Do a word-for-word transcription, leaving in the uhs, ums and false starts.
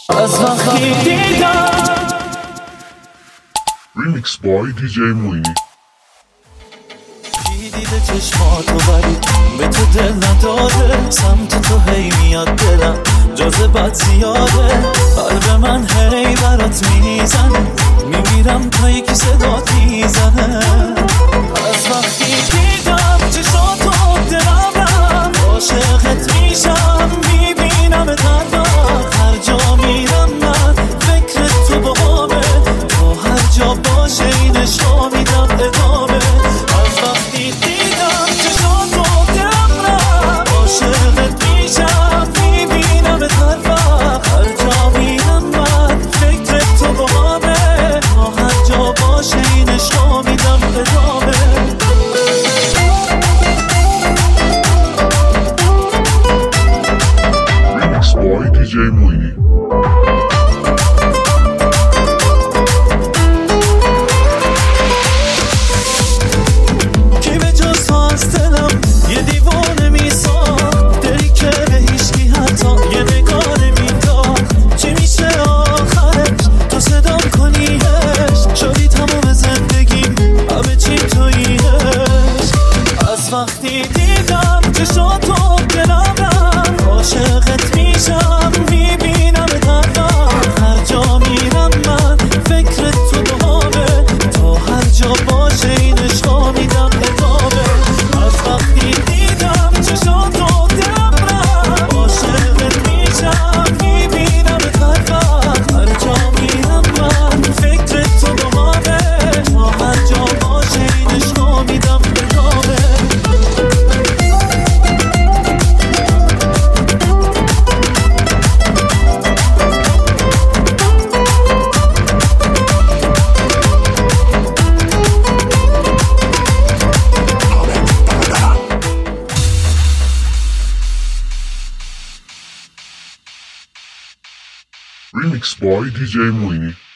از وقتی دیدم Remix by دی جی موینی. کی دیده چشماتو ولی به تو دل نداده، سمت تو هی میاد دلم جاذبت زیاده، قلب من هی برات میزنه، میمیرم تا یکی صدات میزنه. از وقتی دیدم چشاتو دلم رم، عاشقت میشم میبینم تنها، هر جا میرم من فکر تو باهامه، تو هر جا باشه این عشقا میدم ادامه. از وقتی دیدم چشاتو دلم رم، عاشقت میشم میبینم تنها، هر جا میرم من فکر تو باهامه، تا هر جا باشه این عشقا میدم ادامه. Remix by دی جی موینی. کی به جز تو از دلم یه دیوانه میساخت، دلی که به هیچکی حتی یه نگاه نمیداد، چی میشه آخرش تو صدام کنیش، شدی تمام زندگیم همه چی توییش. از وقتی دیدم چشاتو دلم رم، عاشقت میشم میبینم تنها، هر جا میرم من فکر تو باهامه، تا هر جا باشه این عشقا میدم ادامه. از وقتی دیدم چشاتو دلم رم، عاشقت میشم میبینم تنها، هر جا میرم من فکر تو باهامه، تا هر جا باشه این عشقا میدم ادامه. Remix by دی جی موینی.